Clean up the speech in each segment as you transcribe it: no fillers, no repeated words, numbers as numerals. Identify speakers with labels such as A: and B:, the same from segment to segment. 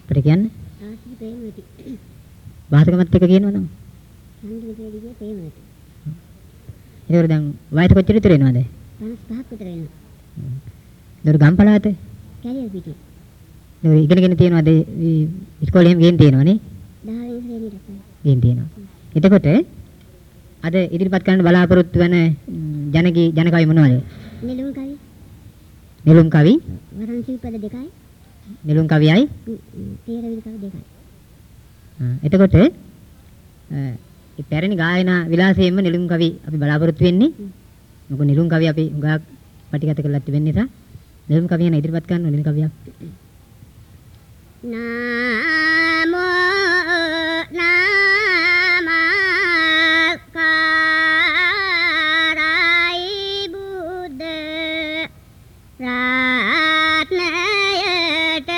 A: අපිට කියන්නේ
B: ආසික ප්‍රේමවති.
A: වාසකමත් එක කියනවනම්.
B: සංගීතයේදී ප්‍රේමවති.
A: ඒක දැන් වයස කොච්චර විතර වෙනවද?
B: 55ක් විතර වෙනවා.
A: ඒක ගම්පලාත.
B: කැලිය පිටි.
A: ඒක ඉගෙනගෙන තියෙනවද? ඉස්කෝලේ එහෙම ගේන් තියෙනවනේ.
B: 10 වෙනි ශ්‍රේණියට.
A: ගේන් තියෙනවා. එතකොට අද ඉදිරිපත් කරන්න බලාපොරොත්තු වෙන ජනකවි මොනවද?
B: නෙළුම් කවි.
A: නෙළුම් කවි.
B: වරන් සිල්පද දෙකයි.
A: නෙළුම් කවියයි.
B: තේරවිලි කවි දෙකයි.
A: එතකොට ඒ පැරණි ගායනා විලාසයෙන්ම නෙළුම් කවි අපි බලාපොරොත්තු වෙන්නේ. මොකද නෙළුම් කවි අපි උගාක් පටිගත කරලා තිබෙන නිසා නෙළුම් කවිය ගැන ඉදිරිපත් කරන්න නෙළුම් කවියක්.
B: නමෝ නමස්කාරයි බුද්ධ රත්නයට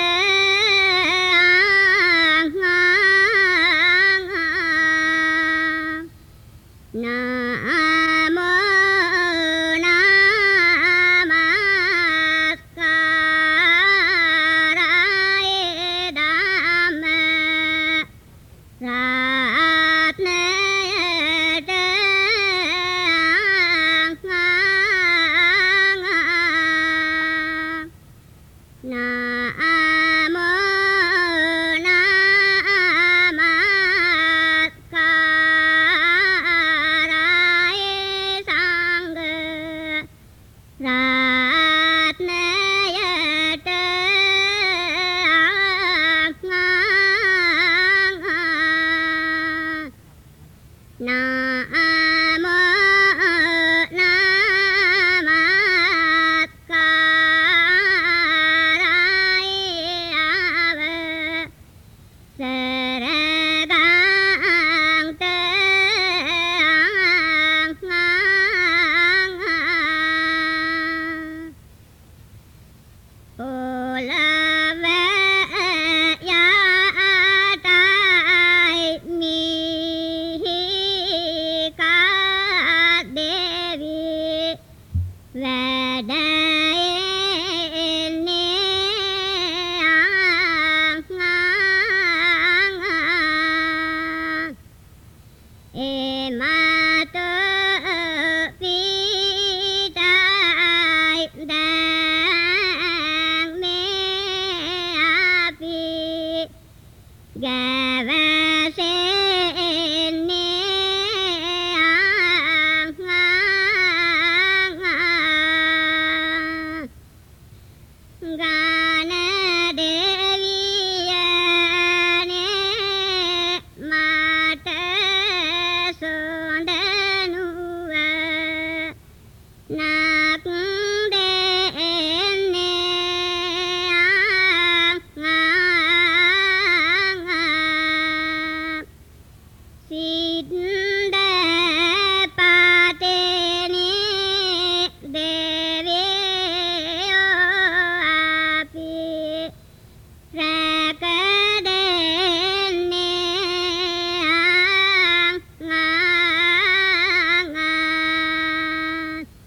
B: Sweet